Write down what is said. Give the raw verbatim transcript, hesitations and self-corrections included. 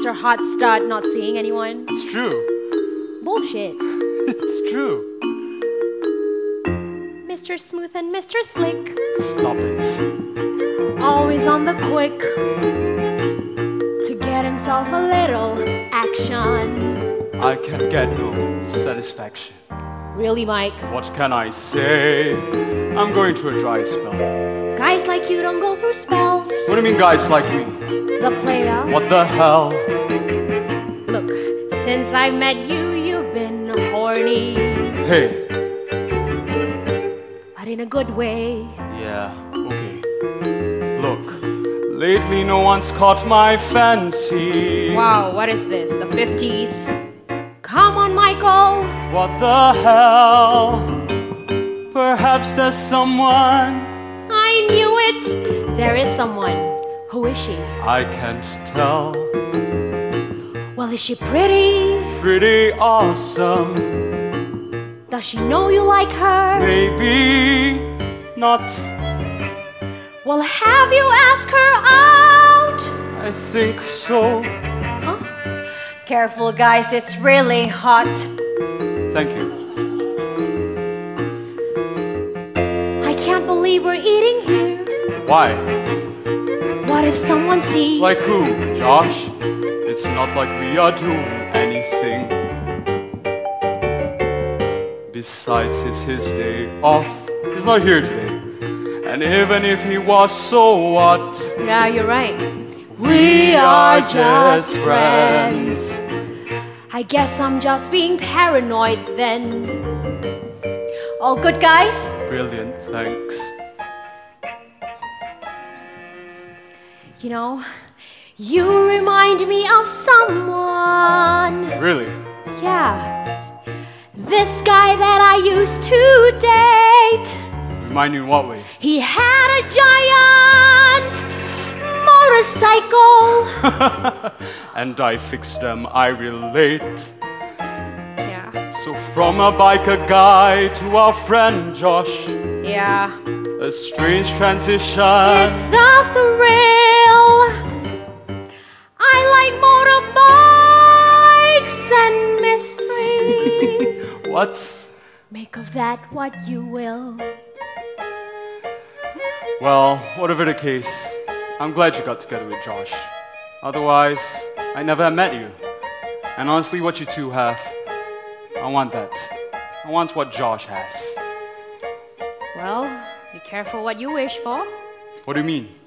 Mister Hot Stud not seeing anyone? It's true. Bullshit. It's true. Mister Smooth and Mister Slick, Stop it. always on the quick to get himself a little action. I can get no satisfaction. Really, Mike? What can I say? I'm going through a dry spell. Guys like you don't go through spells. What do you mean guys like me? The player. What the hell? Look, since I met you, you've been horny. Hey. But in a good way. Yeah, okay. Look, lately no one's caught my fancy. Wow, what is this? The fifties? Come on, Michael. What the hell? Perhaps there's someone. I knew it. There is someone. Who is she? I can't tell. Well, is she pretty? Pretty awesome. Does she know you like her? Maybe not. Well, have you asked her out? I think so. Huh? Careful, guys, it's really hot. Thank you. I can't believe we're eating here. Why? What if someone sees? Like who, Josh? It's not like we are doing anything. Besides, it's his day off. He's not here today. And even if he was, so what? Yeah, you're right. We are just friends. I guess I'm just being paranoid then. All good, guys? Brilliant, thanks. You know, you remind me of someone. Really? Yeah. This guy that I used to date. Remind you in what way? He had a giant motorcycle. And I fixed them, I relate. Yeah. So from a biker guy to our friend Josh, Yeah. a strange transition. It's the thrill. I like motorbikes and mystery. What? Make of that what you will. Well, whatever the case, I'm glad you got together with Josh. Otherwise, I never have met you. And honestly, what you two have, I want that. I want what Josh has. Well, be careful what you wish for. What do you mean?